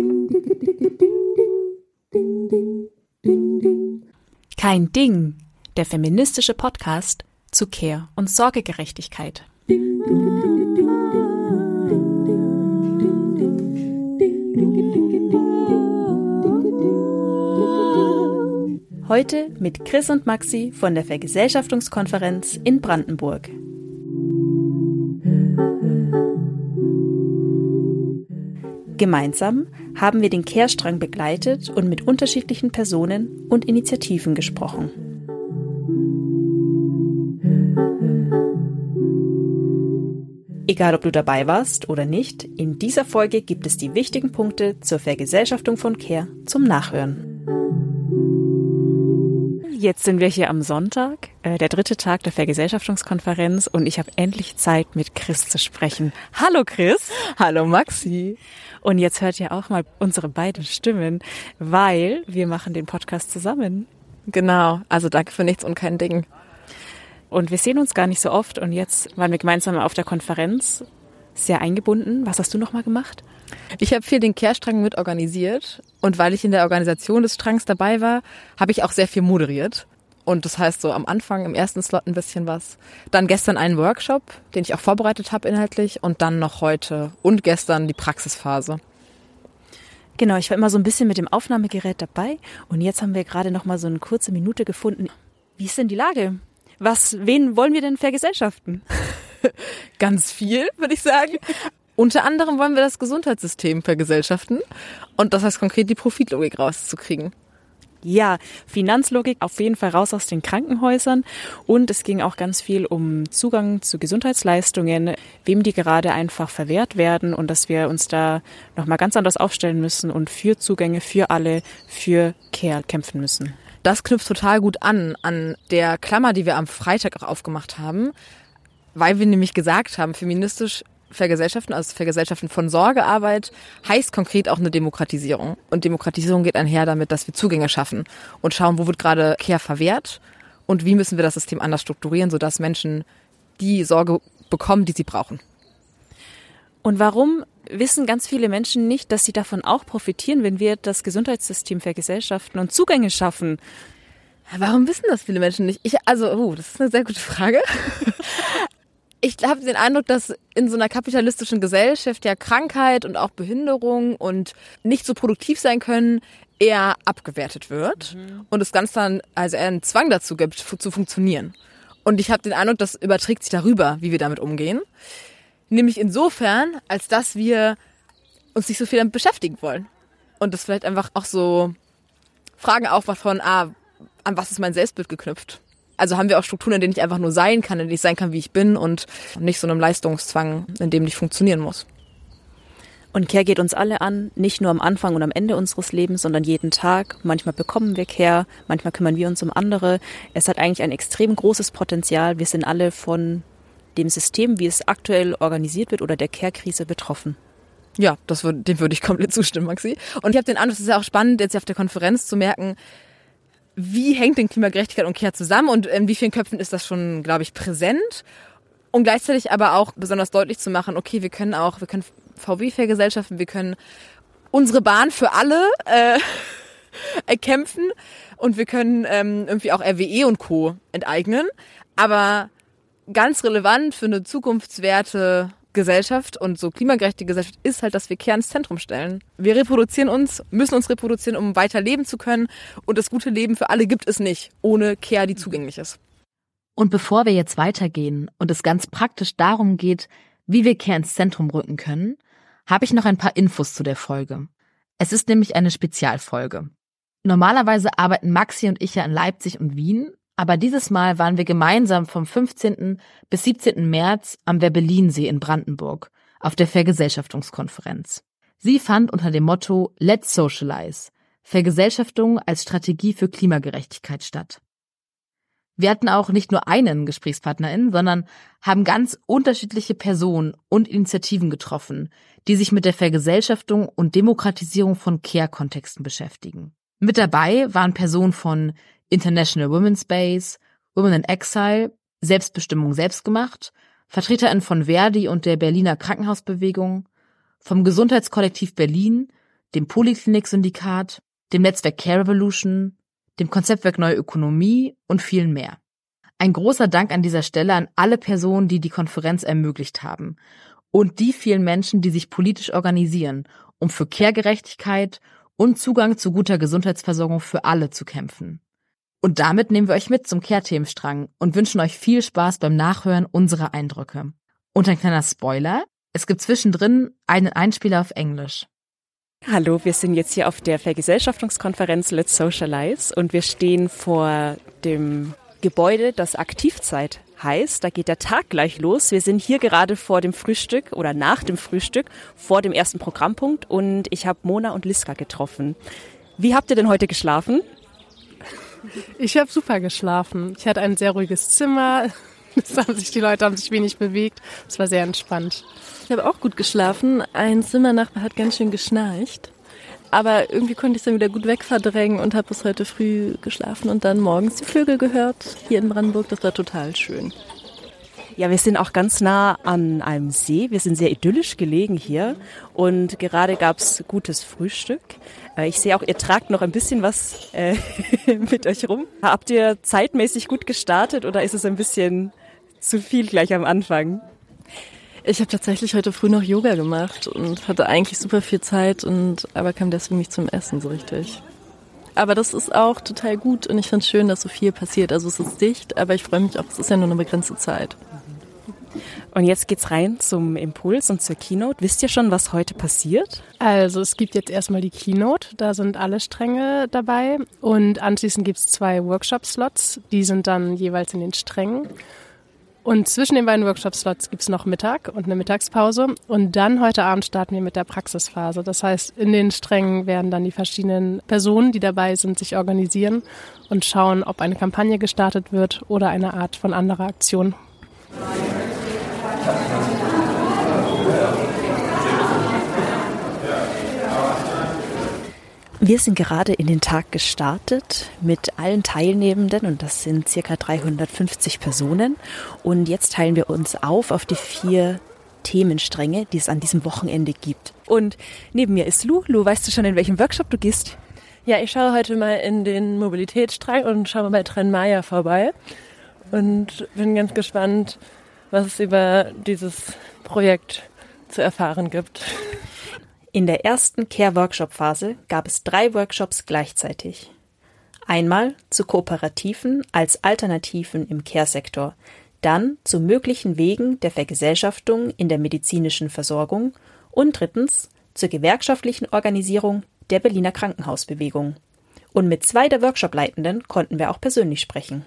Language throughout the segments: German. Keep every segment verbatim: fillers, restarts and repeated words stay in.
Kein Ding, der feministische Podcast zu Care- und Sorgegerechtigkeit. Heute mit Chris und Maxi von der Vergesellschaftungskonferenz in Brandenburg. Gemeinsam haben wir den Care-Strang begleitet und mit unterschiedlichen Personen und Initiativen gesprochen. Egal, ob du dabei warst oder nicht, in dieser Folge gibt es die wichtigen Punkte zur Vergesellschaftung von Care zum Nachhören. Jetzt sind wir hier am Sonntag, äh, der dritte Tag der Vergesellschaftungskonferenz, und ich habe endlich Zeit, mit Chris zu sprechen. Hallo Chris. Hallo Maxi. Und jetzt hört ihr auch mal unsere beiden Stimmen, weil wir machen den Podcast zusammen. Genau, also danke für nichts und kein Ding. Und wir sehen uns gar nicht so oft, und jetzt waren wir gemeinsam auf der Konferenz, sehr eingebunden. Was hast du nochmal gemacht? Ich habe viel den Care-Strang mit organisiert, und weil ich in der Organisation des Strangs dabei war, habe ich auch sehr viel moderiert. Und das heißt so am Anfang, im ersten Slot ein bisschen was. Dann gestern einen Workshop, den ich auch vorbereitet habe inhaltlich, und dann noch heute und gestern die Praxisphase. Genau, ich war immer so ein bisschen mit dem Aufnahmegerät dabei, und jetzt haben wir gerade noch mal so eine kurze Minute gefunden. Wie ist denn die Lage? Was, wen wollen wir denn vergesellschaften? Ganz viel, würde ich sagen. Unter anderem wollen wir das Gesundheitssystem vergesellschaften, und das heißt konkret die Profitlogik rauszukriegen. Ja, Finanzlogik auf jeden Fall raus aus den Krankenhäusern, und es ging auch ganz viel um Zugang zu Gesundheitsleistungen, wem die gerade einfach verwehrt werden, und dass wir uns da nochmal ganz anders aufstellen müssen und für Zugänge für alle, für Care kämpfen müssen. Das knüpft total gut an, an der Klammer, die wir am Freitag auch aufgemacht haben, weil wir nämlich gesagt haben, feministisch Vergesellschaften, also Vergesellschaften von Sorgearbeit, heißt konkret auch eine Demokratisierung. Und Demokratisierung geht einher damit, dass wir Zugänge schaffen und schauen, wo wird gerade Care verwehrt und wie müssen wir das System anders strukturieren, sodass Menschen die Sorge bekommen, die sie brauchen. Und warum wissen ganz viele Menschen nicht, dass sie davon auch profitieren, wenn wir das Gesundheitssystem vergesellschaften und Zugänge schaffen? Warum wissen das viele Menschen nicht? Ich, also, oh, das ist eine sehr gute Frage. Ich habe den Eindruck, dass in so einer kapitalistischen Gesellschaft ja Krankheit und auch Behinderung und nicht so produktiv sein können eher abgewertet wird, mhm. und es ganz dann also eher einen Zwang dazu gibt, zu funktionieren. Und ich habe den Eindruck, das überträgt sich darüber, wie wir damit umgehen. Nämlich insofern, als dass wir uns nicht so viel damit beschäftigen wollen. Und das vielleicht einfach auch so Fragen aufmacht von, ah, an was ist mein Selbstbild geknüpft? Also haben wir auch Strukturen, in denen ich einfach nur sein kann, in denen ich sein kann, wie ich bin, und nicht so einem Leistungszwang, in dem ich funktionieren muss. Und Care geht uns alle an, nicht nur am Anfang und am Ende unseres Lebens, sondern jeden Tag. Manchmal bekommen wir Care, manchmal kümmern wir uns um andere. Es hat eigentlich ein extrem großes Potenzial. Wir sind alle von dem System, wie es aktuell organisiert wird, oder der Care-Krise betroffen. Ja, das würde, dem würde ich komplett zustimmen, Maxi. Und ich habe den Eindruck, es ist ja auch spannend, jetzt auf der Konferenz zu merken, wie hängt denn Klimagerechtigkeit und Care zusammen, und in wie vielen Köpfen ist das schon, glaube ich, präsent? Und gleichzeitig aber auch besonders deutlich zu machen, okay, wir können auch, wir können V W vergesellschaften, wir können unsere Bahn für alle äh, erkämpfen, und wir können ähm, irgendwie auch R W E und Co. enteignen. Aber ganz relevant für eine zukunftswerte Gesellschaft und so klimagerechte Gesellschaft ist halt, dass wir Care ins Zentrum stellen. Wir reproduzieren uns, müssen uns reproduzieren, um weiter leben zu können. Und das gute Leben für alle gibt es nicht, ohne Care, die zugänglich ist. Und bevor wir jetzt weitergehen und es ganz praktisch darum geht, wie wir Care ins Zentrum rücken können, habe ich noch ein paar Infos zu der Folge. Es ist nämlich eine Spezialfolge. Normalerweise arbeiten Maxi und ich ja in Leipzig und Wien, aber dieses Mal waren wir gemeinsam vom fünfzehnten bis siebzehnten März am Werbellinsee in Brandenburg auf der Vergesellschaftungskonferenz. Sie fand unter dem Motto Let's Socialize – Vergesellschaftung als Strategie für Klimagerechtigkeit statt. Wir hatten auch nicht nur einen GesprächspartnerIn, sondern haben ganz unterschiedliche Personen und Initiativen getroffen, die sich mit der Vergesellschaftung und Demokratisierung von Care-Kontexten beschäftigen. Mit dabei waren Personen von International Women's Base, Women in Exile, Selbstbestimmung selbstgemacht, VertreterInnen von Verdi und der Berliner Krankenhausbewegung, vom Gesundheitskollektiv Berlin dem Poliklinik-Syndikat, dem Netzwerk Care Revolution, dem Konzeptwerk Neue Ökonomie und vielen mehr. Ein großer Dank an dieser Stelle an alle Personen, die die Konferenz ermöglicht haben und die vielen Menschen, die sich politisch organisieren, um für Care-Gerechtigkeit und Zugang zu guter Gesundheitsversorgung für alle zu kämpfen. Und damit nehmen wir euch mit zum Care-Themenstrang und wünschen euch viel Spaß beim Nachhören unserer Eindrücke. Und ein kleiner Spoiler, es gibt zwischendrin einen Einspieler auf Englisch. Hallo, wir sind jetzt hier auf der Vergesellschaftungskonferenz Let's Socialize und wir stehen vor dem Gebäude, das Aktivzeit heißt. Da geht der Tag gleich los. Wir sind hier gerade vor dem Frühstück oder nach dem Frühstück, vor dem ersten Programmpunkt und ich habe Mona und Liska getroffen. Wie habt ihr denn heute geschlafen? Ich habe super geschlafen. Ich hatte ein sehr ruhiges Zimmer. Es haben sich, die Leute haben sich wenig bewegt. Es war sehr entspannt. Ich habe auch gut geschlafen. Ein Zimmernachbar hat ganz schön geschnarcht. Aber irgendwie konnte ich es dann wieder gut wegverdrängen und habe bis heute früh geschlafen und dann morgens die Vögel gehört hier in Brandenburg. Das war total schön. Ja, wir sind auch ganz nah an einem See. Wir sind sehr idyllisch gelegen hier und gerade gab's gutes Frühstück. Ich sehe auch, ihr tragt noch ein bisschen was äh, mit euch rum. Habt ihr zeitmäßig gut gestartet oder ist es ein bisschen zu viel gleich am Anfang? Ich habe tatsächlich heute früh noch Yoga gemacht und hatte eigentlich super viel Zeit, und aber kam deswegen nicht zum Essen so richtig. Aber das ist auch total gut und ich finde es schön, dass so viel passiert. Also es ist dicht, aber ich freue mich auch, es ist ja nur eine begrenzte Zeit. Und jetzt geht's rein zum Impuls und zur Keynote. Wisst ihr schon, was heute passiert? Also es gibt jetzt erstmal die Keynote, da sind alle Stränge dabei und anschließend gibt es zwei Workshop-Slots, die sind dann jeweils in den Strängen. Und zwischen den beiden Workshop-Slots gibt es noch Mittag und eine Mittagspause. Und dann heute Abend starten wir mit der Praxisphase. Das heißt, in den Strängen werden dann die verschiedenen Personen, die dabei sind, sich organisieren und schauen, ob eine Kampagne gestartet wird oder eine Art von anderer Aktion. Wir sind gerade in den Tag gestartet mit allen Teilnehmenden und das sind circa dreihundertfünfzig Personen. Und jetzt teilen wir uns auf auf die vier Themenstränge, die es an diesem Wochenende gibt. Und neben mir ist Lu. Lu, weißt du schon, in welchem Workshop du gehst? Ja, ich schaue heute mal in den Mobilitätsstrang und schaue mal bei Trenmaya vorbei und bin ganz gespannt, was es über dieses Projekt zu erfahren gibt. In der ersten Care-Workshop-Phase gab es drei Workshops gleichzeitig. Einmal zu Kooperativen als Alternativen im Care-Sektor, dann zu möglichen Wegen der Vergesellschaftung in der medizinischen Versorgung und drittens zur gewerkschaftlichen Organisierung der Berliner Krankenhausbewegung. Und mit zwei der Workshop-Leitenden konnten wir auch persönlich sprechen.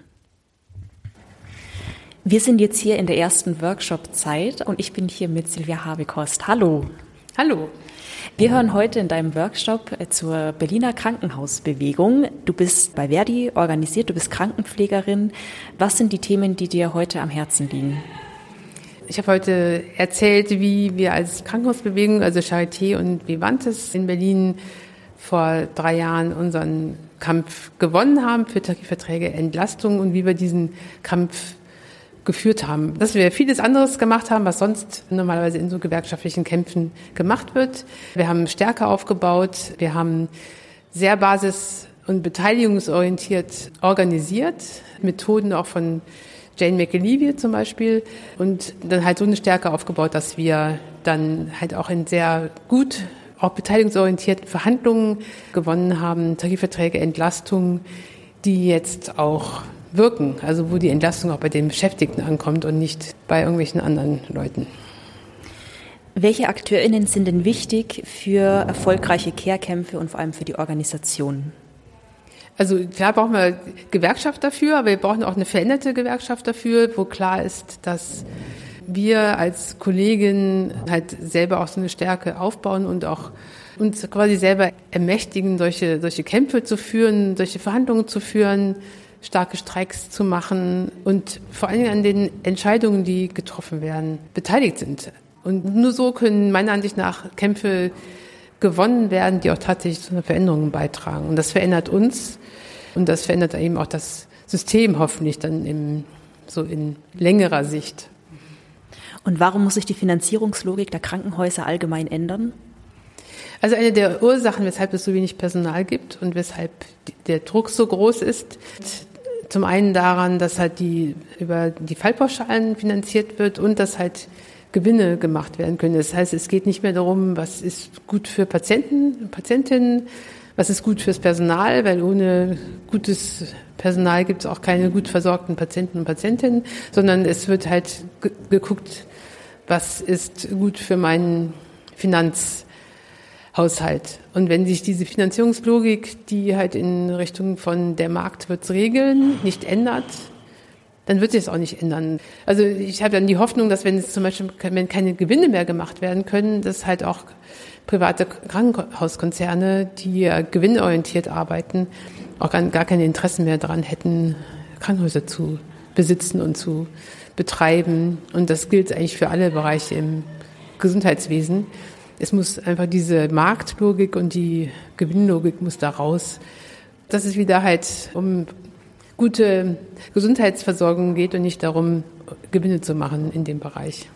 Wir sind jetzt hier in der ersten Workshop-Zeit und ich bin hier mit Silvia Habekost. Hallo. Hallo. Wir hören heute in deinem Workshop zur Berliner Krankenhausbewegung. Du bist bei Verdi organisiert, du bist Krankenpflegerin. Was sind die Themen, die dir heute am Herzen liegen? Ich habe heute erzählt, wie wir als Krankenhausbewegung, also Charité und Vivantes in Berlin vor drei Jahren unseren Kampf gewonnen haben für Tarifverträge, Entlastung und wie wir diesen Kampf geführt haben. Dass wir vieles anderes gemacht haben, was sonst normalerweise in so gewerkschaftlichen Kämpfen gemacht wird. Wir haben Stärke aufgebaut, wir haben sehr basis- und beteiligungsorientiert organisiert, Methoden auch von Jane McAlevey zum Beispiel und dann halt so eine Stärke aufgebaut, dass wir dann halt auch in sehr gut auch beteiligungsorientierten Verhandlungen gewonnen haben, Tarifverträge, Entlastungen, die jetzt auch wirken, also wo die Entlastung auch bei den Beschäftigten ankommt und nicht bei irgendwelchen anderen Leuten. Welche AkteurInnen sind denn wichtig für erfolgreiche Care-Kämpfe und vor allem für die Organisation? Also klar brauchen wir Gewerkschaft dafür, aber wir brauchen auch eine veränderte Gewerkschaft dafür, wo klar ist, dass wir als Kolleginnen halt selber auch so eine Stärke aufbauen und auch uns quasi selber ermächtigen, solche, solche Kämpfe zu führen, solche Verhandlungen zu führen, starke Streiks zu machen und vor allen Dingen an den Entscheidungen, die getroffen werden, beteiligt sind. Und nur so können meiner Ansicht nach Kämpfe gewonnen werden, die auch tatsächlich zu einer Veränderung beitragen. Und das verändert uns und das verändert eben auch das System hoffentlich dann im, so in längerer Sicht. Und warum muss sich die Finanzierungslogik der Krankenhäuser allgemein ändern? Also eine der Ursachen, weshalb es so wenig Personal gibt und weshalb der Druck so groß ist, zum einen daran, dass halt die über die Fallpauschalen finanziert wird und dass halt Gewinne gemacht werden können. Das heißt, es geht nicht mehr darum, was ist gut für Patienten, Patientinnen, was ist gut fürs Personal, weil ohne gutes Personal gibt es auch keine gut versorgten Patienten und Patientinnen, sondern es wird halt ge- geguckt, was ist gut für meinen Finanz Haushalt. Und wenn sich diese Finanzierungslogik, die halt in Richtung von der Markt wird's regeln, nicht ändert, dann wird sich es auch nicht ändern. Also ich habe dann die Hoffnung, dass wenn es zum Beispiel wenn keine Gewinne mehr gemacht werden können, dass halt auch private Krankenhauskonzerne, die ja gewinnorientiert arbeiten, auch gar, gar keine Interessen mehr daran hätten, Krankenhäuser zu besitzen und zu betreiben. Und das gilt eigentlich für alle Bereiche im Gesundheitswesen. Es muss einfach diese Marktlogik und die Gewinnlogik muss da raus, dass es wieder halt um gute Gesundheitsversorgung geht und nicht darum, Gewinne zu machen in dem Bereich.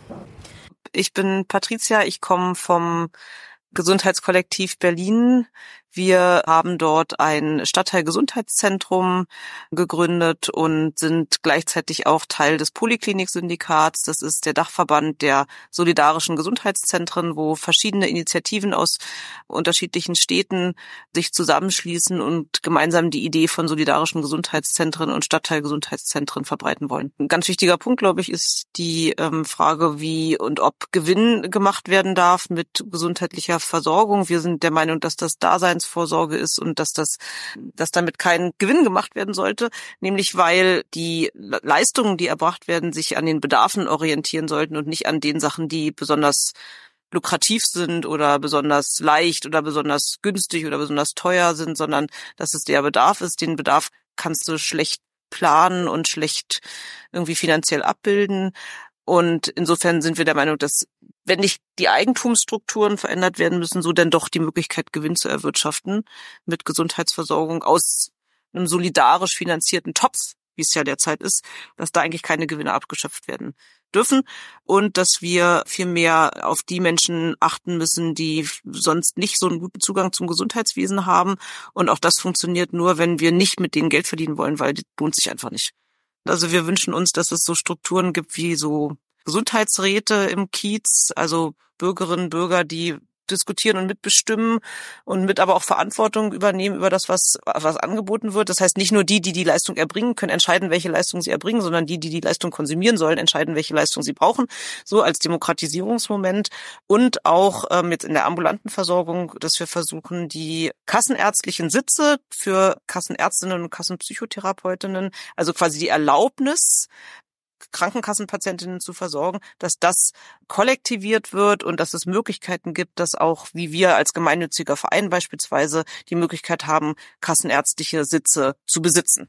Ich bin Patricia, ich komme vom Gesundheitskollektiv Berlin. Wir haben dort ein Stadtteilgesundheitszentrum gegründet und sind gleichzeitig auch Teil des Poliklinik-Syndikats. Das ist der Dachverband der solidarischen Gesundheitszentren, wo verschiedene Initiativen aus unterschiedlichen Städten sich zusammenschließen und gemeinsam die Idee von solidarischen Gesundheitszentren und Stadtteilgesundheitszentren verbreiten wollen. Ein ganz wichtiger Punkt, glaube ich, ist die ähm, Frage, wie und ob Gewinn gemacht werden darf mit gesundheitlicher Versorgung. Wir sind der Meinung, dass das Daseins Vorsorge ist und dass das, dass damit kein Gewinn gemacht werden sollte, nämlich weil die Leistungen, die erbracht werden, sich an den Bedarfen orientieren sollten und nicht an den Sachen, die besonders lukrativ sind oder besonders leicht oder besonders günstig oder besonders teuer sind, sondern dass es der Bedarf ist. Den Bedarf kannst du schlecht planen und schlecht irgendwie finanziell abbilden. Und insofern sind wir der Meinung, dass wenn nicht die Eigentumsstrukturen verändert werden müssen, so denn doch die Möglichkeit, Gewinn zu erwirtschaften mit Gesundheitsversorgung aus einem solidarisch finanzierten Topf, wie es ja derzeit ist, dass da eigentlich keine Gewinne abgeschöpft werden dürfen und dass wir viel mehr auf die Menschen achten müssen, die sonst nicht so einen guten Zugang zum Gesundheitswesen haben. Und auch das funktioniert nur, wenn wir nicht mit denen Geld verdienen wollen, weil das lohnt sich einfach nicht. Also wir wünschen uns, dass es so Strukturen gibt wie so Gesundheitsräte im Kiez, also Bürgerinnen und Bürger, die diskutieren und mitbestimmen und mit aber auch Verantwortung übernehmen über das, was was angeboten wird. Das heißt, nicht nur die, die die Leistung erbringen, können entscheiden, welche Leistung sie erbringen, sondern die, die die Leistung konsumieren sollen, entscheiden, welche Leistung sie brauchen. So als Demokratisierungsmoment. Und auch ähm, jetzt in der ambulanten Versorgung, dass wir versuchen, die kassenärztlichen Sitze für Kassenärztinnen und Kassenpsychotherapeutinnen, also quasi die Erlaubnis, Krankenkassenpatientinnen zu versorgen, dass das kollektiviert wird und dass es Möglichkeiten gibt, dass auch, wie wir als gemeinnütziger Verein beispielsweise, die Möglichkeit haben, kassenärztliche Sitze zu besitzen.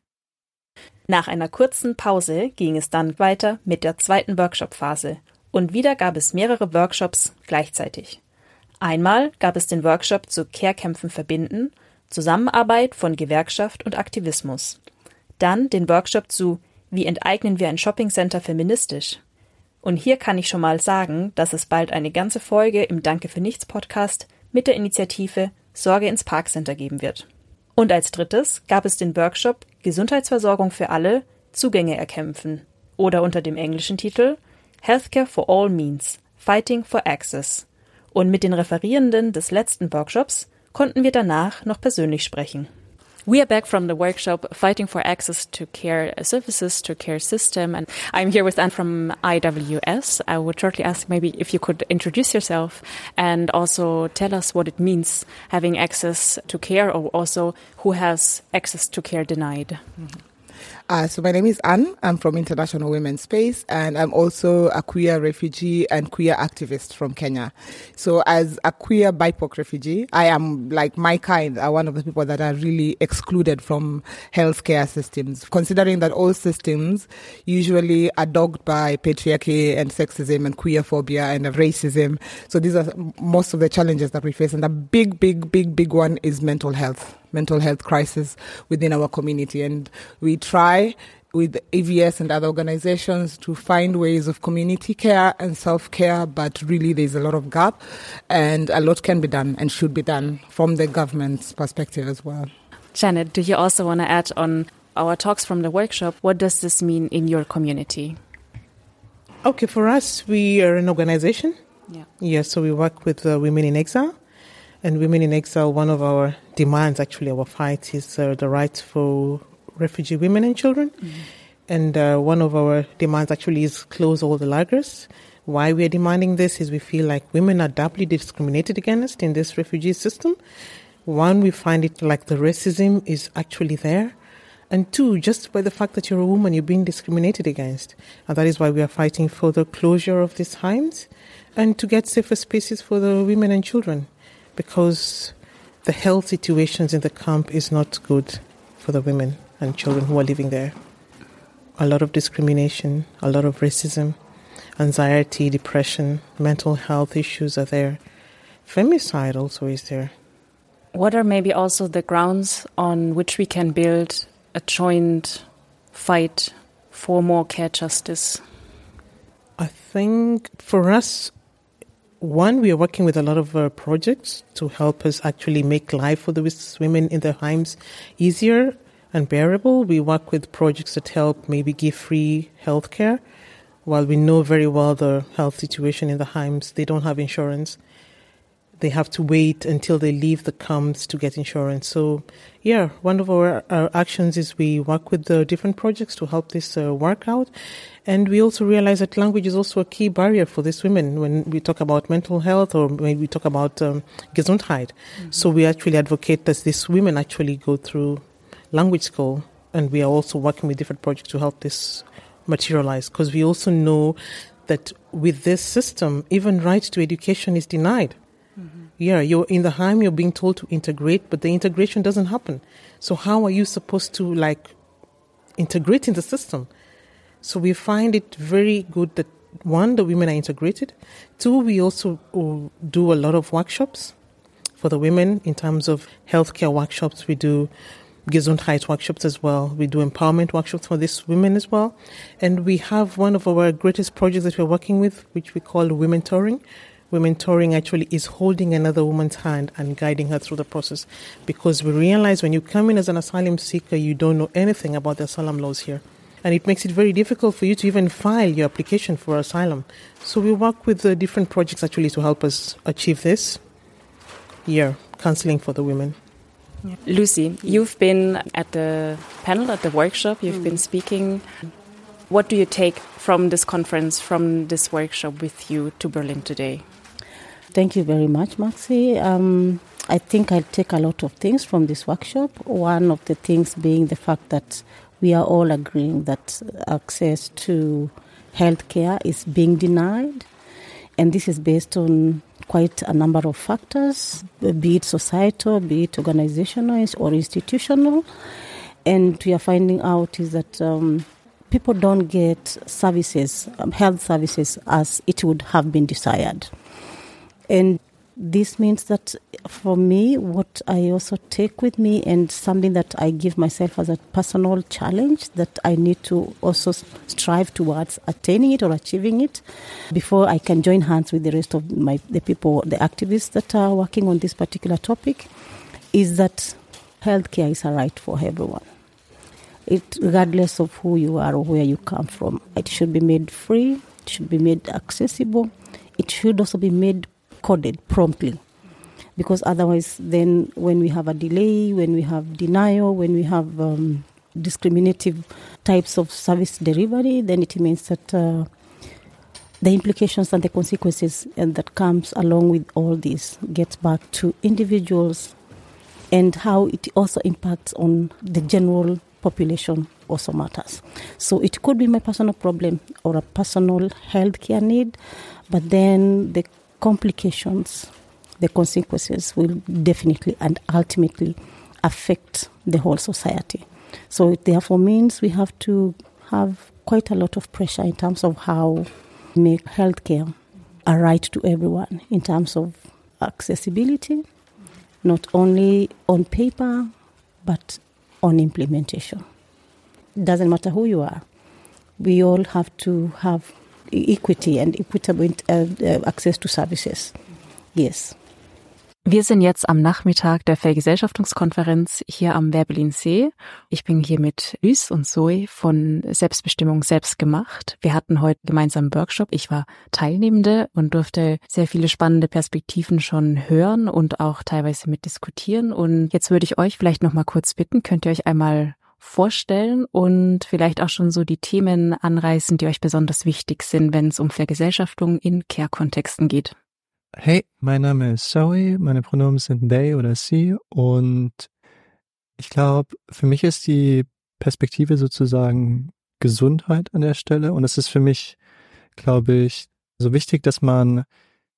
Nach einer kurzen Pause ging es dann weiter mit der zweiten Workshop-Phase und wieder gab es mehrere Workshops gleichzeitig. Einmal gab es den Workshop zu Care-Kämpfen verbinden, Zusammenarbeit von Gewerkschaft und Aktivismus. Dann den Workshop zu Wie enteignen wir ein Shoppingcenter feministisch? Und hier kann ich schon mal sagen, dass es bald eine ganze Folge im Danke für Nichts Podcast mit der Initiative Sorge ins Parkcenter geben wird. Und als drittes gab es den Workshop Gesundheitsversorgung für alle, Zugänge erkämpfen oder unter dem englischen Titel Healthcare for All Means, Fighting for Access. Und mit den Referierenden des letzten Workshops konnten wir danach noch persönlich sprechen. We are back from the workshop Fighting for Access to Care Services, to Care System, and I'm here with Anne from I W S. I would shortly ask maybe if you could introduce yourself and also tell us what it means having access to care, or also who has access to care denied. Mm-hmm. Uh, so my name is Anne. I'm from International Women's Space, and I'm also a queer refugee and queer activist from Kenya. So as a queer B I P O C refugee, I am, like my kind, are one of the people that are really excluded from healthcare systems, considering that all systems usually are dogged by patriarchy and sexism and queerphobia and racism. So these are most of the challenges that we face. And the big, big, big, big one is mental health. mental health crisis within our community. And we try with A V S and other organizations to find ways of community care and self-care, but really there's a lot of gap and a lot can be done and should be done from the government's perspective as well. Janet, do you also want to add on our talks from the workshop? What does this mean in your community? Okay, for us, we are an organization. Yeah. Yeah, so we work with uh, Women in Exile. And Women in Exile, one of our demands, actually, our fight is uh, the rights for refugee women and children. Mm-hmm. And uh, one of our demands actually is close all the lagers. Why we are demanding this is we feel like women are doubly discriminated against in this refugee system. One, we find it like the racism is actually there. And two, just by the fact that you're a woman, you're being discriminated against. And that is why we are fighting for the closure of these homes and to get safer spaces for the women and children, because the health situations in the camp is not good for the women and children who are living there. A lot of discrimination, a lot of racism, anxiety, depression, mental health issues are there. Femicide also is there. What are maybe also the grounds on which we can build a joint fight for more care justice? I think for us, one, we are working with a lot of uh, projects to help us actually make life for the women in their homes easier and bearable. We work with projects that help maybe give free health care. While we know very well the health situation in the homes, they don't have insurance. They have to wait until they leave the camps to get insurance. So, yeah, one of our, our actions is we work with the different projects to help this uh, work out. And we also realize that language is also a key barrier for these women when we talk about mental health or when we talk about um, Gesundheit. Mm-hmm. So we actually advocate that these women actually go through language school. And we are also working with different projects to help this materialize, because we also know that with this system, even right to education is denied. Mm-hmm. Yeah, you're in the home, you're being told to integrate, but the integration doesn't happen. So how are you supposed to, like, integrate in the system? So we find it very good that, one, the women are integrated. Two, we also uh, do a lot of workshops for the women in terms of healthcare workshops. We do Gesundheit workshops as well. We do empowerment workshops for these women as well. And we have one of our greatest projects that we're working with, which we call Women Touring. Women Touring actually is holding another woman's hand and guiding her through the process, because we realize when you come in as an asylum seeker, you don't know anything about the asylum laws here. And it makes it very difficult for you to even file your application for asylum. So we work with the different projects actually to help us achieve this. Yeah, counseling for the women. Yeah. Lucy, you've been at the panel, at the workshop, you've mm. been speaking. What do you take from this conference, from this workshop with you to Berlin today? Thank you very much, Maxi. Um, I think I'll take a lot of things from this workshop. One of the things being the fact that we are all agreeing that access to healthcare is being denied. And this is based on quite a number of factors, be it societal, be it organizational or institutional. And we are finding out is that um, people don't get services, um, health services, as it would have been desired. And this means that for me, what I also take with me and something that I give myself as a personal challenge that I need to also strive towards attaining it or achieving it before I can join hands with the rest of my the people, the activists that are working on this particular topic, is that healthcare is a right for everyone. It, regardless of who you are or where you come from, it should be made free, it should be made accessible, it should also be made coded promptly, because otherwise then when we have a delay, when we have denial, when we have um, discriminative types of service delivery, then it means that uh, the implications and the consequences and that comes along with all this gets back to individuals, and how it also impacts on the general population also matters. So it could be my personal problem or a personal healthcare need, but then the complications, the consequences will definitely and ultimately affect the whole society. So it therefore means we have to have quite a lot of pressure in terms of how we make healthcare a right to everyone in terms of accessibility, not only on paper, but on implementation. doesn't matter who you are. We all have to have equity and equitable uh, uh, access to services. Yes. Wir sind jetzt am Nachmittag der Vergesellschaftungskonferenz hier am Werbellinsee. Ich bin hier mit Lys und Zoe von Selbstbestimmung selbst gemacht. Wir hatten heute gemeinsam einen Workshop. Ich war Teilnehmende und durfte sehr viele spannende Perspektiven schon hören und auch teilweise mitdiskutieren. Und jetzt würde ich euch vielleicht noch mal kurz bitten, könnt ihr euch einmal vorstellen und vielleicht auch schon so die Themen anreißen, die euch besonders wichtig sind, wenn es um Vergesellschaftung in Care-Kontexten geht. Hey, mein Name ist Zoe, meine Pronomen sind they oder sie und ich glaube, für mich ist die Perspektive sozusagen Gesundheit an der Stelle und es ist für mich, glaube ich, so wichtig, dass man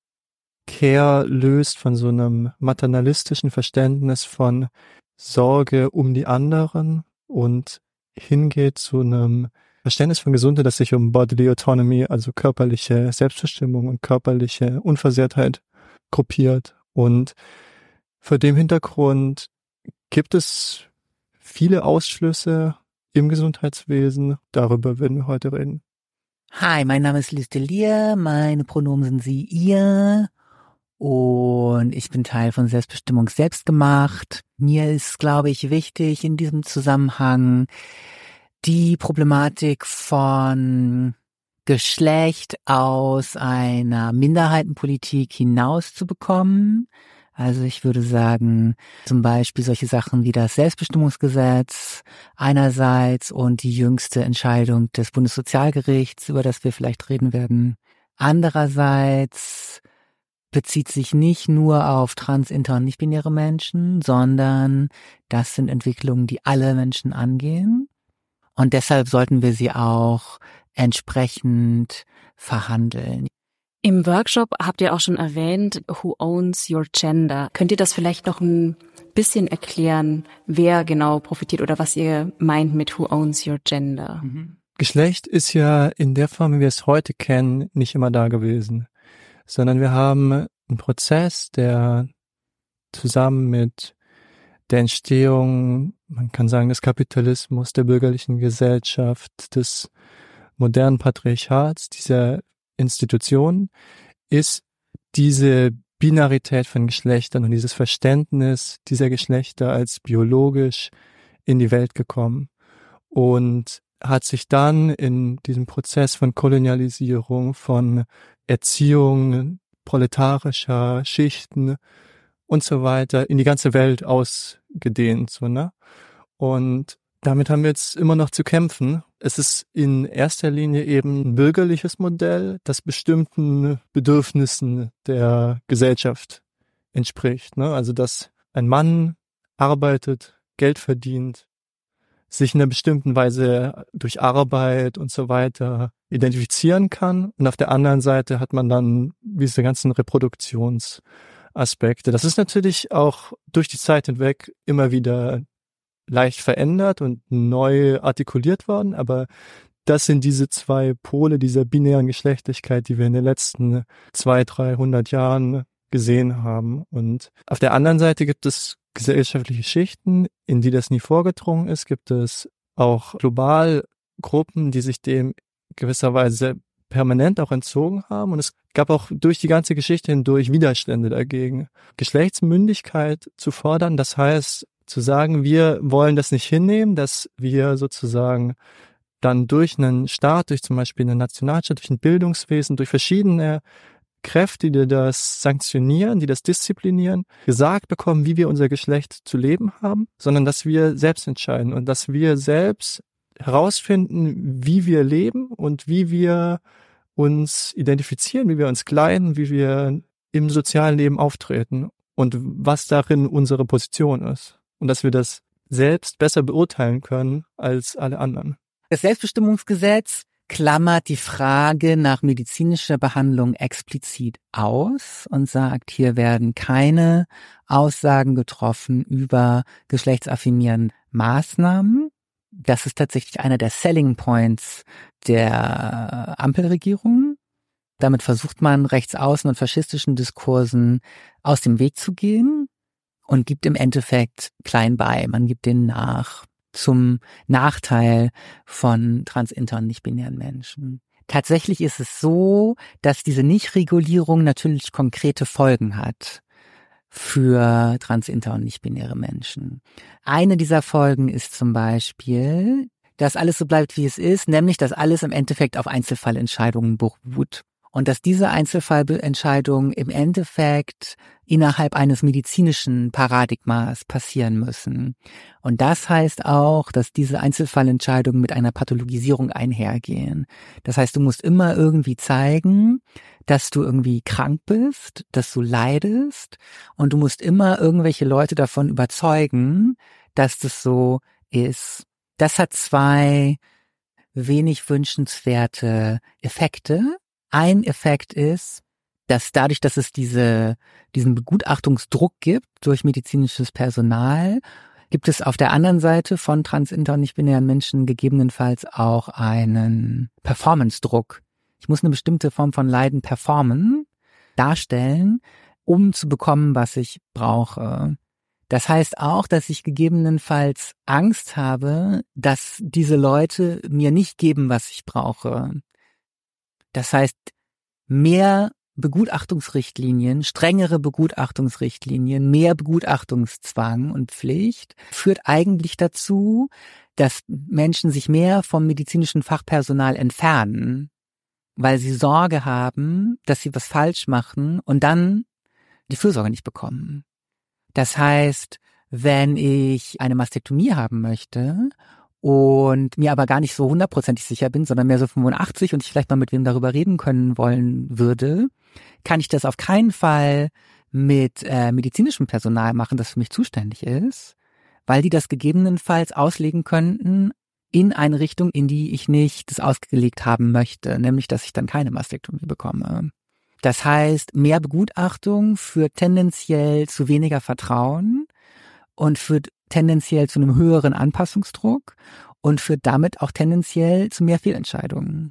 Care löst von so einem maternalistischen Verständnis von Sorge um die anderen und hingeht zu einem Verständnis von Gesundheit, das sich um Bodily Autonomy, also körperliche Selbstbestimmung und körperliche Unversehrtheit gruppiert. Und vor dem Hintergrund gibt es viele Ausschlüsse im Gesundheitswesen. Darüber werden wir heute reden. Hi, mein Name ist Lys Delia, meine Pronomen sind sie, ihr und ich bin Teil von Selbstbestimmung selbst gemacht. Mir ist, glaube ich, wichtig in diesem Zusammenhang die Problematik von Geschlecht aus einer Minderheitenpolitik hinauszubekommen. Also ich würde sagen, zum Beispiel solche Sachen wie das Selbstbestimmungsgesetz einerseits und die jüngste Entscheidung des Bundessozialgerichts, über das wir vielleicht reden werden, andererseits bezieht sich nicht nur auf trans-, inter- und nicht-binäre Menschen, sondern das sind Entwicklungen, die alle Menschen angehen. Und deshalb sollten wir sie auch entsprechend verhandeln. Im Workshop habt ihr auch schon erwähnt, who owns your gender. Könnt ihr das vielleicht noch ein bisschen erklären, wer genau profitiert oder was ihr meint mit who owns your gender? Mhm. Geschlecht ist ja in der Form, wie wir es heute kennen, nicht immer da gewesen, sondern wir haben einen Prozess, der zusammen mit der Entstehung, man kann sagen, des Kapitalismus, der bürgerlichen Gesellschaft, des modernen Patriarchats, dieser Institution, ist diese Binarität von Geschlechtern und dieses Verständnis dieser Geschlechter als biologisch in die Welt gekommen und hat sich dann in diesem Prozess von Kolonialisierung, von Erziehung proletarischer Schichten und so weiter in die ganze Welt ausgedehnt, so, ne? Und damit haben wir jetzt immer noch zu kämpfen. Es ist in erster Linie eben ein bürgerliches Modell, das bestimmten Bedürfnissen der Gesellschaft entspricht, ne? Also, dass ein Mann arbeitet, Geld verdient, sich in einer bestimmten Weise durch Arbeit und so weiter identifizieren kann. Und auf der anderen Seite hat man dann diese ganzen Reproduktionsaspekte. Das ist natürlich auch durch die Zeit hinweg immer wieder leicht verändert und neu artikuliert worden, aber das sind diese zwei Pole dieser binären Geschlechtlichkeit, die wir in den letzten zweihundert, dreihundert Jahren gesehen haben. Und auf der anderen Seite gibt es gesellschaftliche Schichten, in die das nie vorgedrungen ist, gibt es auch global Gruppen, die sich dem gewisserweise permanent auch entzogen haben. Und es gab auch durch die ganze Geschichte hindurch Widerstände dagegen. Geschlechtsmündigkeit zu fordern, das heißt zu sagen, wir wollen das nicht hinnehmen, dass wir sozusagen dann durch einen Staat, durch zum Beispiel einen Nationalstaat, durch ein Bildungswesen, durch verschiedene Kräfte, die das sanktionieren, die das disziplinieren, gesagt bekommen, wie wir unser Geschlecht zu leben haben, sondern dass wir selbst entscheiden und dass wir selbst herausfinden, wie wir leben und wie wir uns identifizieren, wie wir uns kleiden, wie wir im sozialen Leben auftreten und was darin unsere Position ist. Und dass wir das selbst besser beurteilen können als alle anderen. Das Selbstbestimmungsgesetz klammert die Frage nach medizinischer Behandlung explizit aus und sagt, hier werden keine Aussagen getroffen über geschlechtsaffirmierende Maßnahmen. Das ist tatsächlich einer der Selling Points der Ampelregierung. Damit versucht man, rechtsaußen und faschistischen Diskursen aus dem Weg zu gehen und gibt im Endeffekt klein bei. Man gibt denen nach. zum Nachteil von trans, inter und nicht-binären Menschen. Tatsächlich ist es so, dass diese Nichtregulierung natürlich konkrete Folgen hat für trans, inter und nicht-binäre Menschen. Eine dieser Folgen ist zum Beispiel, dass alles so bleibt, wie es ist, nämlich, dass alles im Endeffekt auf Einzelfallentscheidungen beruht. Und dass diese Einzelfallentscheidungen im Endeffekt innerhalb eines medizinischen Paradigmas passieren müssen. Und das heißt auch, dass diese Einzelfallentscheidungen mit einer Pathologisierung einhergehen. Das heißt, du musst immer irgendwie zeigen, dass du irgendwie krank bist, dass du leidest, und du musst immer irgendwelche Leute davon überzeugen, dass das so ist. Das hat zwei wenig wünschenswerte Effekte. Ein Effekt ist, dass dadurch, dass es diese, diesen Begutachtungsdruck gibt durch medizinisches Personal, gibt es auf der anderen Seite von trans, inter und nicht-binären Menschen gegebenenfalls auch einen Performance-Druck. Ich muss eine bestimmte Form von Leiden performen, darstellen, um zu bekommen, was ich brauche. Das heißt auch, dass ich gegebenenfalls Angst habe, dass diese Leute mir nicht geben, was ich brauche. Das heißt, mehr Begutachtungsrichtlinien, strengere Begutachtungsrichtlinien, mehr Begutachtungszwang und Pflicht führt eigentlich dazu, dass Menschen sich mehr vom medizinischen Fachpersonal entfernen, weil sie Sorge haben, dass sie was falsch machen und dann die Fürsorge nicht bekommen. Das heißt, wenn ich eine Mastektomie haben möchte und mir aber gar nicht so hundertprozentig sicher bin, sondern mehr so fünfundachtzig und ich vielleicht mal mit wem darüber reden können wollen würde, kann ich das auf keinen Fall mit äh, medizinischem Personal machen, das für mich zuständig ist, weil die das gegebenenfalls auslegen könnten in eine Richtung, in die ich nicht das ausgelegt haben möchte, nämlich, dass ich dann keine Mastektomie bekomme. Das heißt, mehr Begutachtung führt tendenziell zu weniger Vertrauen und führt tendenziell zu einem höheren Anpassungsdruck und führt damit auch tendenziell zu mehr Fehlentscheidungen.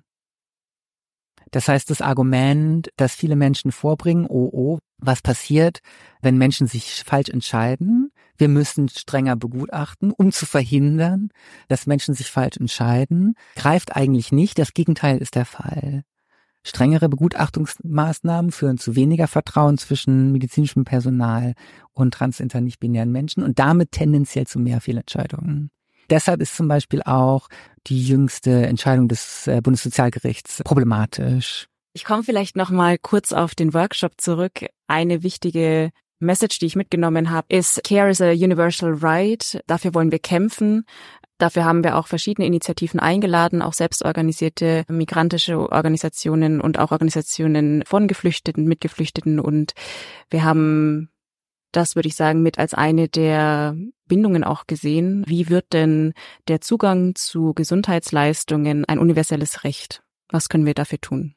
Das heißt, das Argument, das viele Menschen vorbringen, oh, oh, was passiert, wenn Menschen sich falsch entscheiden? Wir müssen strenger begutachten, um zu verhindern, dass Menschen sich falsch entscheiden, greift eigentlich nicht. Das Gegenteil ist der Fall. Strengere Begutachtungsmaßnahmen führen zu weniger Vertrauen zwischen medizinischem Personal und trans, inter, nicht-binären Menschen und damit tendenziell zu mehr Fehlentscheidungen. Deshalb ist zum Beispiel auch die jüngste Entscheidung des Bundessozialgerichts problematisch. Ich komme vielleicht noch mal kurz auf den Workshop zurück. Eine wichtige Message, die ich mitgenommen habe, ist Care is a universal right. Dafür wollen wir kämpfen. Dafür haben wir auch verschiedene Initiativen eingeladen, auch selbstorganisierte migrantische Organisationen und auch Organisationen von Geflüchteten, mit Geflüchteten. Und wir haben das, würde ich sagen, mit als eine der Bindungen auch gesehen. Wie wird denn der Zugang zu Gesundheitsleistungen ein universelles Recht? Was können wir dafür tun?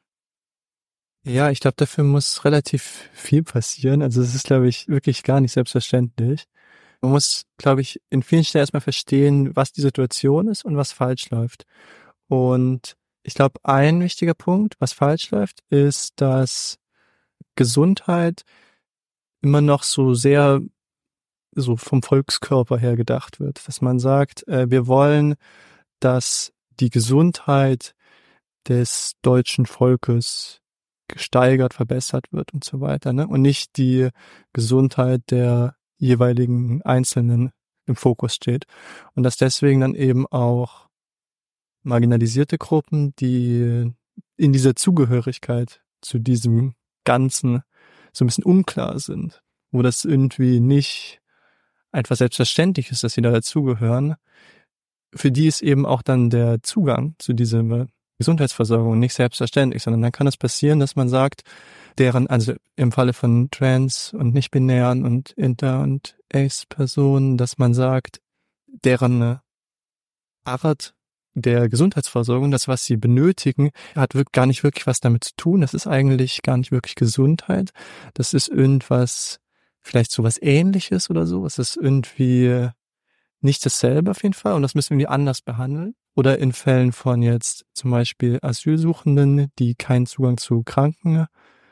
Ja, ich glaube, dafür muss relativ viel passieren. Also es ist, glaube ich, wirklich gar nicht selbstverständlich. Man muss, glaube ich, in vielen Stellen erstmal verstehen, was die Situation ist und was falsch läuft. Und ich glaube, ein wichtiger Punkt, was falsch läuft, ist, dass Gesundheit immer noch so sehr so vom Volkskörper her gedacht wird. Dass man sagt, äh, wir wollen, dass die Gesundheit des deutschen Volkes gesteigert, verbessert wird und so weiter, ne? Und nicht die Gesundheit der jeweiligen Einzelnen im Fokus steht. Und dass deswegen dann eben auch marginalisierte Gruppen, die in dieser Zugehörigkeit zu diesem Ganzen so ein bisschen unklar sind, wo das irgendwie nicht einfach selbstverständlich ist, dass sie da dazugehören, für die ist eben auch dann der Zugang zu dieser Gesundheitsversorgung nicht selbstverständlich, sondern dann kann es passieren, dass man sagt, deren, also im Falle von Trans- und Nicht-Binären und Inter- und Ace-Personen, dass man sagt, deren Art der Gesundheitsversorgung, das, was sie benötigen, hat wirklich gar nicht wirklich was damit zu tun. Das ist eigentlich gar nicht wirklich Gesundheit. Das ist irgendwas, vielleicht so was Ähnliches oder so. Es ist irgendwie nicht dasselbe auf jeden Fall und das müssen wir anders behandeln. Oder in Fällen von jetzt zum Beispiel Asylsuchenden, die keinen Zugang zu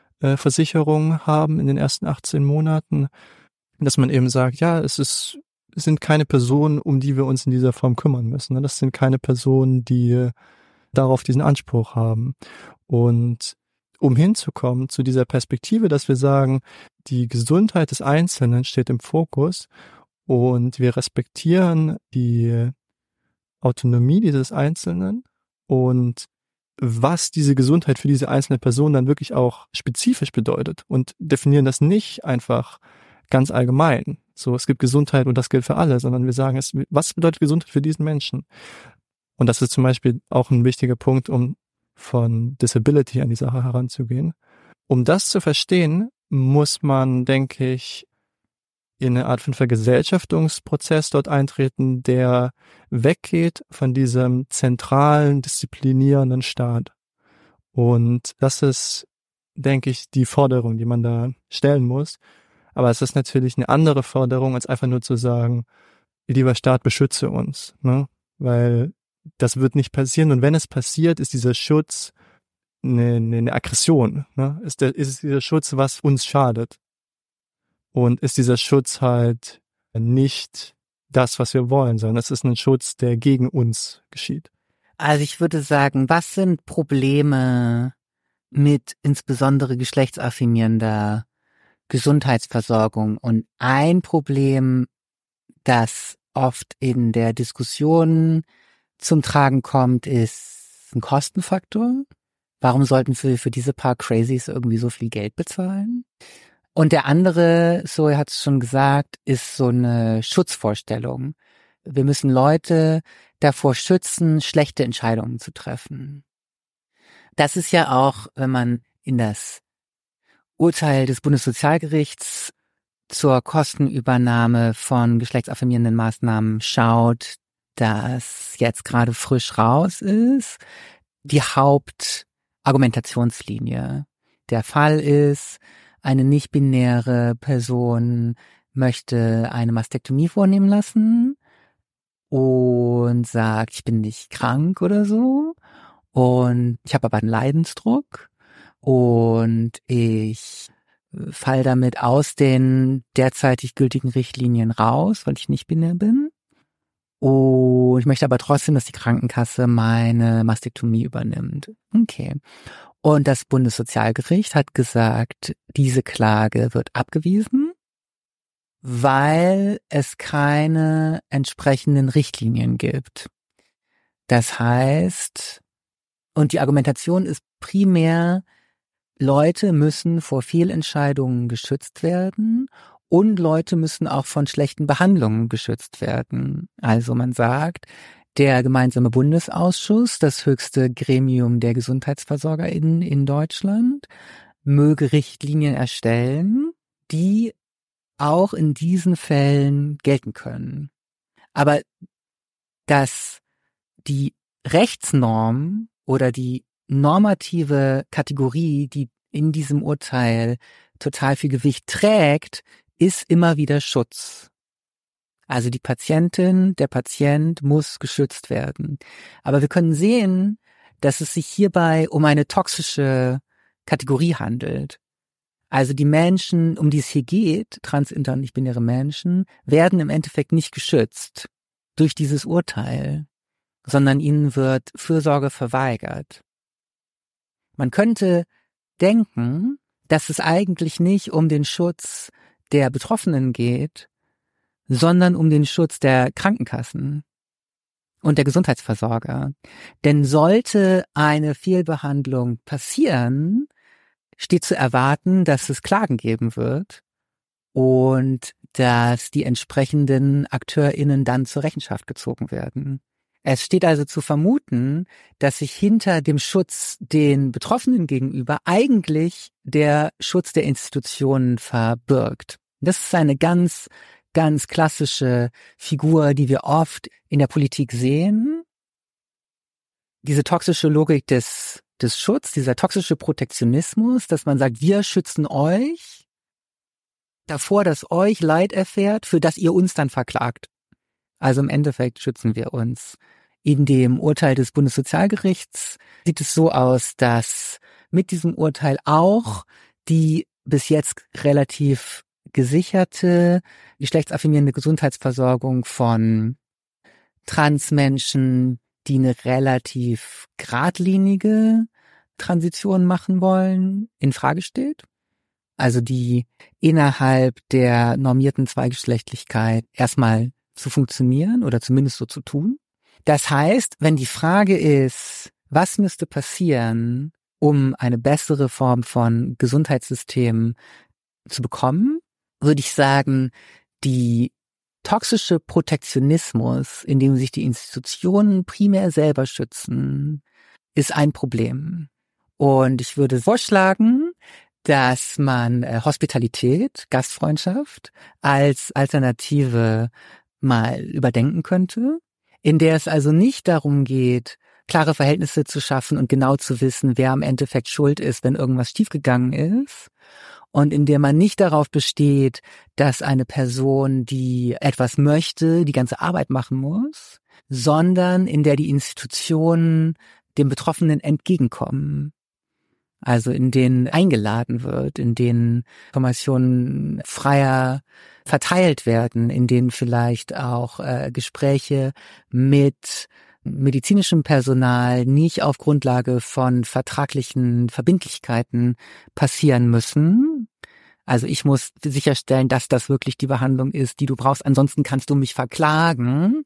Krankenversicherung haben in den ersten achtzehn Monaten, dass man eben sagt, ja, es ist sind keine Personen, um die wir uns in dieser Form kümmern müssen. Das sind keine Personen, die darauf diesen Anspruch haben. Und um hinzukommen zu dieser Perspektive, dass wir sagen, die Gesundheit des Einzelnen steht im Fokus und wir respektieren die Autonomie dieses Einzelnen und was diese Gesundheit für diese einzelne Person dann wirklich auch spezifisch bedeutet und definieren das nicht einfach ganz allgemein. So, es gibt Gesundheit und das gilt für alle, sondern wir sagen, es, was bedeutet Gesundheit für diesen Menschen? Und das ist zum Beispiel auch ein wichtiger Punkt, um von Disability an die Sache heranzugehen. Um das zu verstehen, muss man, denke ich, in eine Art von Vergesellschaftungsprozess dort eintreten, der weggeht von diesem zentralen, disziplinierenden Staat. Und das ist, denke ich, die Forderung, die man da stellen muss. Aber es ist natürlich eine andere Forderung, als einfach nur zu sagen, lieber Staat, beschütze uns, ne? Weil das wird nicht passieren. Und wenn es passiert, ist dieser Schutz eine, eine Aggression, ne? Ist, der, ist dieser Schutz, was uns schadet. Und ist dieser Schutz halt nicht das, was wir wollen, sondern es ist ein Schutz, der gegen uns geschieht. Also ich würde sagen, was sind Probleme mit insbesondere geschlechtsaffirmierender Gesundheitsversorgung? Und ein Problem, das oft in der Diskussion zum Tragen kommt, ist ein Kostenfaktor. Warum sollten wir für diese paar Crazies irgendwie so viel Geld bezahlen? Und der andere, so er hat es schon gesagt, ist so eine Schutzvorstellung. Wir müssen Leute davor schützen, schlechte Entscheidungen zu treffen. Das ist ja auch, wenn man in das Urteil des Bundessozialgerichts zur Kostenübernahme von geschlechtsaffirmierenden Maßnahmen schaut, das jetzt gerade frisch raus ist, die Hauptargumentationslinie. Der Fall ist, eine nicht-binäre Person möchte eine Mastektomie vornehmen lassen und sagt, ich bin nicht krank oder so und ich habe aber einen Leidensdruck und ich fall damit aus den derzeitig gültigen Richtlinien raus, weil ich nicht binär bin. Und ich möchte aber trotzdem, dass die Krankenkasse meine Mastektomie übernimmt. Okay. Und das Bundessozialgericht hat gesagt, diese Klage wird abgewiesen, weil es keine entsprechenden Richtlinien gibt. Das heißt, und die Argumentation ist primär, Leute müssen vor Fehlentscheidungen geschützt werden und Leute müssen auch von schlechten Behandlungen geschützt werden. Also man sagt, der gemeinsame Bundesausschuss, das höchste Gremium der GesundheitsversorgerInnen in Deutschland, möge Richtlinien erstellen, die auch in diesen Fällen gelten können. Aber dass die Rechtsnorm oder die normative Kategorie, die in diesem Urteil total viel Gewicht trägt, ist immer wieder Schutz. Also die Patientin, der Patient muss geschützt werden. Aber wir können sehen, dass es sich hierbei um eine toxische Kategorie handelt. Also die Menschen, um die es hier geht, trans-, inter- und nicht-binäre Menschen, werden im Endeffekt nicht geschützt durch dieses Urteil, sondern ihnen wird Fürsorge verweigert. Man könnte denken, dass es eigentlich nicht um den Schutz der Betroffenen geht, sondern um den Schutz der Krankenkassen und der Gesundheitsversorger. Denn sollte eine Fehlbehandlung passieren, steht zu erwarten, dass es Klagen geben wird und dass die entsprechenden AkteurInnen dann zur Rechenschaft gezogen werden. Es steht also zu vermuten, dass sich hinter dem Schutz den Betroffenen gegenüber eigentlich der Schutz der Institutionen verbirgt. Das ist eine ganz ganz klassische Figur, die wir oft in der Politik sehen. Diese toxische Logik des, des Schutz, dieser toxische Protektionismus, dass man sagt, wir schützen euch davor, dass euch Leid erfährt, für das ihr uns dann verklagt. Also im Endeffekt schützen wir uns. In dem Urteil des Bundessozialgerichts sieht es so aus, dass mit diesem Urteil auch die bis jetzt relativ gesicherte, geschlechtsaffirmierende Gesundheitsversorgung von Transmenschen, die eine relativ geradlinige Transition machen wollen, in Frage steht. Also die innerhalb der normierten Zweigeschlechtlichkeit erstmal zu funktionieren oder zumindest so zu tun. Das heißt, wenn die Frage ist, was müsste passieren, um eine bessere Form von Gesundheitssystem zu bekommen, würde ich sagen, die toxische Protektionismus, in dem sich die Institutionen primär selber schützen, ist ein Problem. Und ich würde vorschlagen, dass man äh, Hospitalität, Gastfreundschaft als Alternative mal überdenken könnte, in der es also nicht darum geht, klare Verhältnisse zu schaffen und genau zu wissen, wer am Endeffekt schuld ist, wenn irgendwas schiefgegangen ist, und in der man nicht darauf besteht, dass eine Person, die etwas möchte, die ganze Arbeit machen muss, sondern in der die Institutionen dem Betroffenen entgegenkommen. Also in denen eingeladen wird, in denen Informationen freier verteilt werden, in denen vielleicht auch äh, Gespräche mit medizinischem Personal nicht auf Grundlage von vertraglichen Verbindlichkeiten passieren müssen. Also ich muss sicherstellen, dass das wirklich die Behandlung ist, die du brauchst, ansonsten kannst du mich verklagen,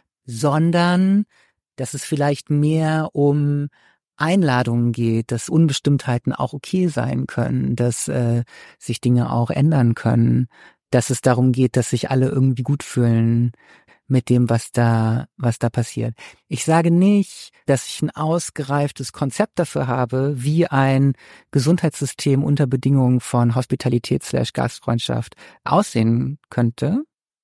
sondern dass es vielleicht mehr um Einladungen geht, dass Unbestimmtheiten auch okay sein können, dass äh, sich Dinge auch ändern können, dass es darum geht, dass sich alle irgendwie gut fühlen mit dem, was da, was da passiert. Ich sage nicht, dass ich ein ausgereiftes Konzept dafür habe, wie ein Gesundheitssystem unter Bedingungen von Hospitalität slash Gastfreundschaft aussehen könnte.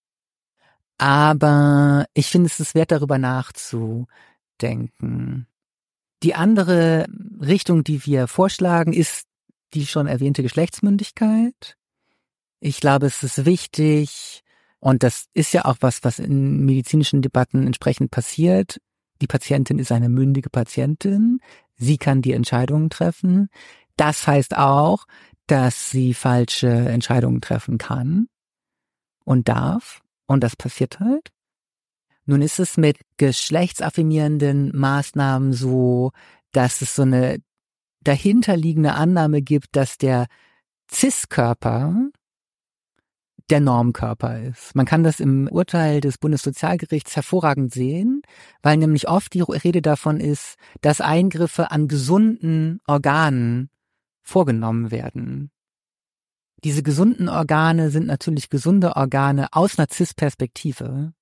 Aber ich finde, es ist wert, darüber nachzudenken. Die andere Richtung, die wir vorschlagen, ist die schon erwähnte Geschlechtsmündigkeit. Ich glaube, es ist wichtig, und das ist ja auch was, was in medizinischen Debatten entsprechend passiert. Die Patientin ist eine mündige Patientin. Sie kann die Entscheidungen treffen. Das heißt auch, dass sie falsche Entscheidungen treffen kann und darf. Und das passiert halt. Nun ist es mit geschlechtsaffirmierenden Maßnahmen so, dass es so eine dahinterliegende Annahme gibt, dass der Cis-Körper der Normkörper ist. Man kann das im Urteil des Bundessozialgerichts hervorragend sehen, weil nämlich oft die Rede davon ist, dass Eingriffe an gesunden Organen vorgenommen werden. Diese gesunden Organe sind natürlich gesunde Organe aus einer Cis-Perspektive.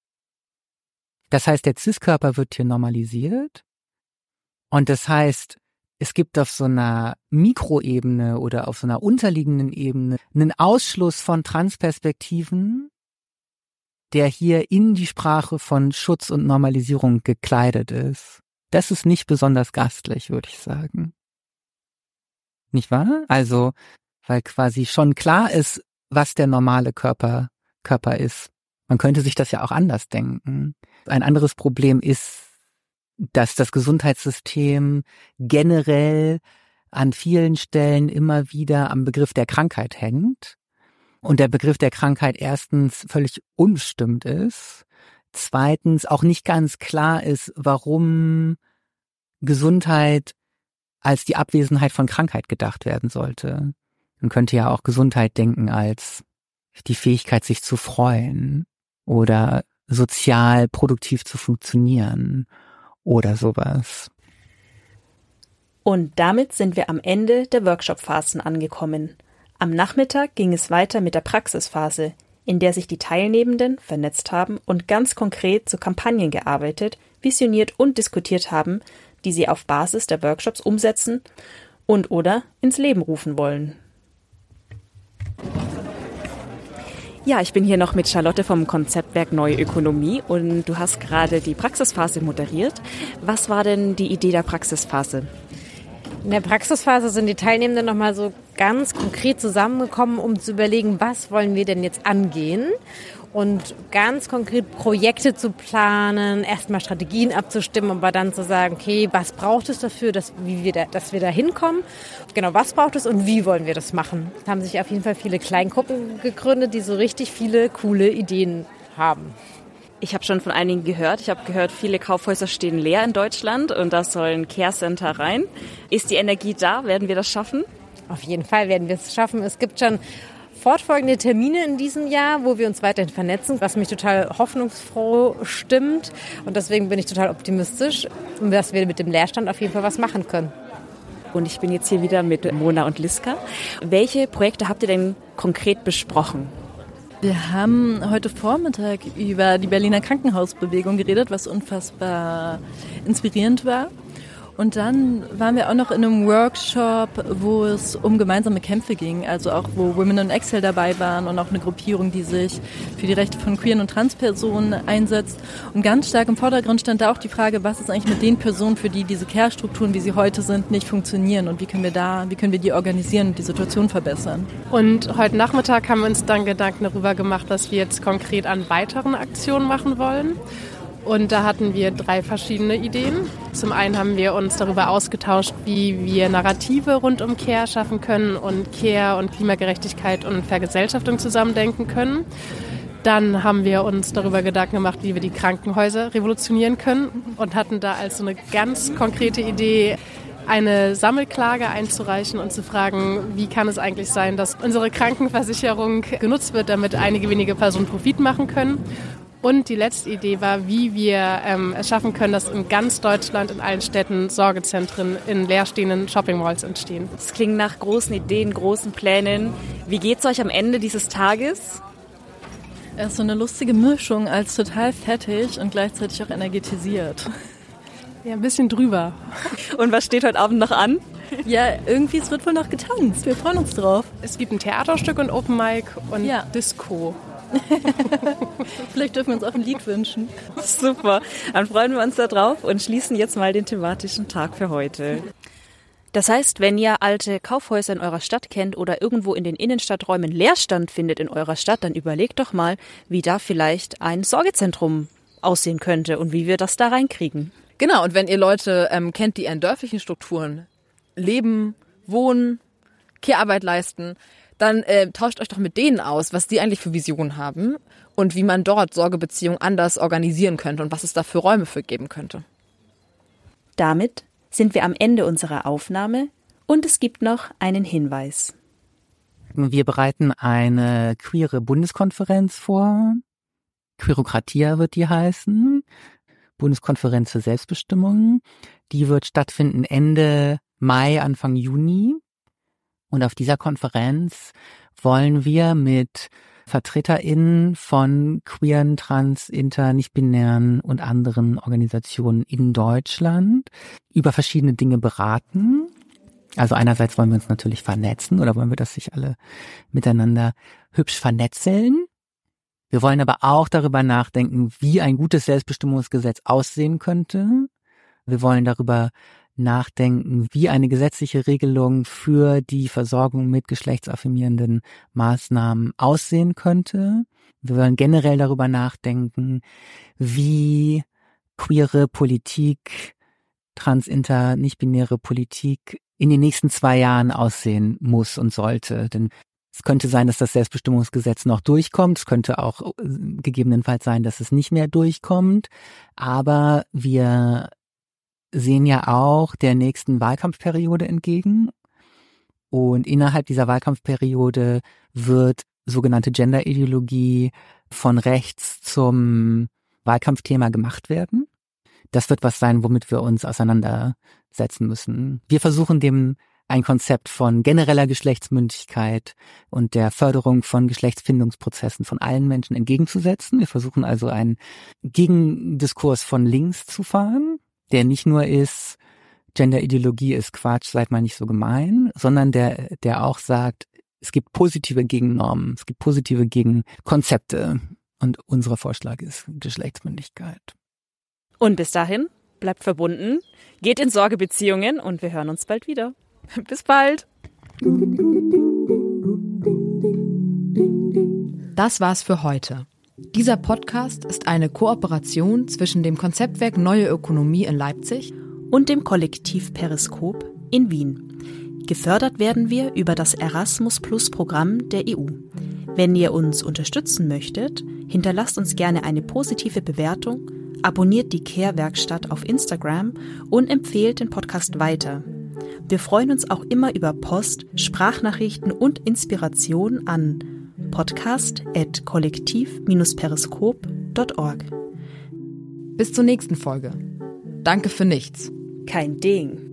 Das heißt, der Cis-Körper wird hier normalisiert, und das heißt, es gibt auf so einer Mikroebene oder auf so einer unterliegenden Ebene einen Ausschluss von Transperspektiven, der hier in die Sprache von Schutz und Normalisierung gekleidet ist. Das ist nicht besonders gastlich, würde ich sagen. Nicht wahr? Also, weil quasi schon klar ist, was der normale Körper, Körper ist. Man könnte sich das ja auch anders denken. Ein anderes Problem ist, dass das Gesundheitssystem generell an vielen Stellen immer wieder am Begriff der Krankheit hängt und der Begriff der Krankheit erstens völlig unbestimmt ist, zweitens auch nicht ganz klar ist, warum Gesundheit als die Abwesenheit von Krankheit gedacht werden sollte. Man könnte ja auch Gesundheit denken als die Fähigkeit, sich zu freuen oder sozial produktiv zu funktionieren oder sowas. Und damit sind wir am Ende der Workshop-Phasen angekommen. Am Nachmittag ging es weiter mit der Praxisphase, in der sich die Teilnehmenden vernetzt haben und ganz konkret zu Kampagnen gearbeitet, visioniert und diskutiert haben, die sie auf Basis der Workshops umsetzen und oder ins Leben rufen wollen. Ja, ich bin hier noch mit Charlotte vom Konzeptwerk Neue Ökonomie und du hast gerade die Praxisphase moderiert. Was war denn die Idee der Praxisphase? In der Praxisphase sind die Teilnehmenden nochmal so ganz konkret zusammengekommen, um zu überlegen, was wollen wir denn jetzt angehen und ganz konkret Projekte zu planen, erstmal Strategien abzustimmen, aber dann zu sagen, okay, was braucht es dafür, dass, wie wir da, dass wir da hinkommen? Genau, was braucht es und wie wollen wir das machen? Es haben sich auf jeden Fall viele Kleingruppen gegründet, die so richtig viele coole Ideen haben. Ich habe schon von einigen gehört. Ich habe gehört, viele Kaufhäuser stehen leer in Deutschland und da sollen Care Center rein. Ist die Energie da? Werden wir das schaffen? Auf jeden Fall werden wir es schaffen. Es gibt schon fortfolgende Termine in diesem Jahr, wo wir uns weiterhin vernetzen, was mich total hoffnungsfroh stimmt. Und deswegen bin ich total optimistisch, dass wir mit dem Leerstand auf jeden Fall was machen können. Und ich bin jetzt hier wieder mit Mona und Liska. Welche Projekte habt ihr denn konkret besprochen? Wir haben heute Vormittag über die Berliner Krankenhausbewegung geredet, was unfassbar inspirierend war. Und dann waren wir auch noch in einem Workshop, wo es um gemeinsame Kämpfe ging, also auch wo Women on Excel dabei waren und auch eine Gruppierung, die sich für die Rechte von queeren und Transpersonen einsetzt. Und ganz stark im Vordergrund stand da auch die Frage, was ist eigentlich mit den Personen, für die diese Care-Strukturen, wie sie heute sind, nicht funktionieren und wie können wir da, wie können wir die organisieren und die Situation verbessern. Und heute Nachmittag haben wir uns dann Gedanken darüber gemacht, was wir jetzt konkret an weiteren Aktionen machen wollen. Und da hatten wir drei verschiedene Ideen. Zum einen haben wir uns darüber ausgetauscht, wie wir Narrative rund um Care schaffen können und Care und Klimagerechtigkeit und Vergesellschaftung zusammendenken können. Dann haben wir uns darüber Gedanken gemacht, wie wir die Krankenhäuser revolutionieren können und hatten da als so eine ganz konkrete Idee, eine Sammelklage einzureichen und zu fragen, wie kann es eigentlich sein, dass unsere Krankenversicherung genutzt wird, damit einige wenige Personen Profit machen können. Und die letzte Idee war, wie wir ähm, es schaffen können, dass in ganz Deutschland, in allen Städten Sorgezentren in leerstehenden Shopping-Malls entstehen. Das klingt nach großen Ideen, großen Plänen. Wie geht's euch am Ende dieses Tages? Es ist so eine lustige Mischung als total fertig und gleichzeitig auch energetisiert. Ja, ein bisschen drüber. Und was steht heute Abend noch an? Ja, irgendwie, es wird wohl noch getanzt. Wir freuen uns drauf. Es gibt ein Theaterstück und Open Mic und ja. Disco. Vielleicht dürfen wir uns auch ein Lied wünschen. Super, dann freuen wir uns da drauf und schließen jetzt mal den thematischen Tag für heute. Das heißt, wenn ihr alte Kaufhäuser in eurer Stadt kennt oder irgendwo in den Innenstadträumen Leerstand findet in eurer Stadt, dann überlegt doch mal, wie da vielleicht ein Sorgezentrum aussehen könnte und wie wir das da reinkriegen. Genau, und wenn ihr Leute ähm, kennt, die in dörflichen Strukturen leben, wohnen, Care-Arbeit leisten, dann äh, tauscht euch doch mit denen aus, was die eigentlich für Visionen haben und wie man dort Sorgebeziehungen anders organisieren könnte und was es da für Räume für geben könnte. Damit sind wir am Ende unserer Aufnahme und es gibt noch einen Hinweis. Wir bereiten eine queere Bundeskonferenz vor. Queerokratia wird die heißen. Bundeskonferenz für Selbstbestimmung. Die wird stattfinden Ende Mai, Anfang Juni. Und auf dieser Konferenz wollen wir mit VertreterInnen von queeren, trans, inter, nicht-binären und anderen Organisationen in Deutschland über verschiedene Dinge beraten. Also einerseits wollen wir uns natürlich vernetzen oder wollen wir, dass sich alle miteinander hübsch vernetzeln. Wir wollen aber auch darüber nachdenken, wie ein gutes Selbstbestimmungsgesetz aussehen könnte. Wir wollen darüber nachdenken, wie eine gesetzliche Regelung für die Versorgung mit geschlechtsaffirmierenden Maßnahmen aussehen könnte. Wir wollen generell darüber nachdenken, wie queere Politik, trans, inter, nicht-binäre Politik in den nächsten zwei Jahren aussehen muss und sollte. Denn es könnte sein, dass das Selbstbestimmungsgesetz noch durchkommt. Es könnte auch gegebenenfalls sein, dass es nicht mehr durchkommt. Aber wir sehen ja auch der nächsten Wahlkampfperiode entgegen. Und innerhalb dieser Wahlkampfperiode wird sogenannte Genderideologie von rechts zum Wahlkampfthema gemacht werden. Das wird was sein, womit wir uns auseinandersetzen müssen. Wir versuchen dem ein Konzept von genereller Geschlechtsmündigkeit und der Förderung von Geschlechtsfindungsprozessen von allen Menschen entgegenzusetzen. Wir versuchen also einen Gegendiskurs von links zu fahren, der nicht nur ist, Genderideologie ist Quatsch, seid mal nicht so gemein, sondern der, der auch sagt, es gibt positive Gegennormen, es gibt positive Gegenkonzepte und unser Vorschlag ist Geschlechtsmündigkeit. Und bis dahin bleibt verbunden, geht in Sorgebeziehungen und wir hören uns bald wieder. Bis bald! Das war's für heute. Dieser Podcast ist eine Kooperation zwischen dem Konzeptwerk Neue Ökonomie in Leipzig und dem Kollektiv Periskop in Wien. Gefördert werden wir über das Erasmus-Plus-Programm der E U. Wenn ihr uns unterstützen möchtet, hinterlasst uns gerne eine positive Bewertung, abonniert die Care-Werkstatt auf Instagram und empfehlt den Podcast weiter. Wir freuen uns auch immer über Post, Sprachnachrichten und Inspiration an podcast at kollektiv dash periskop dot org. Bis zur nächsten Folge. Danke für nichts. Kein Ding.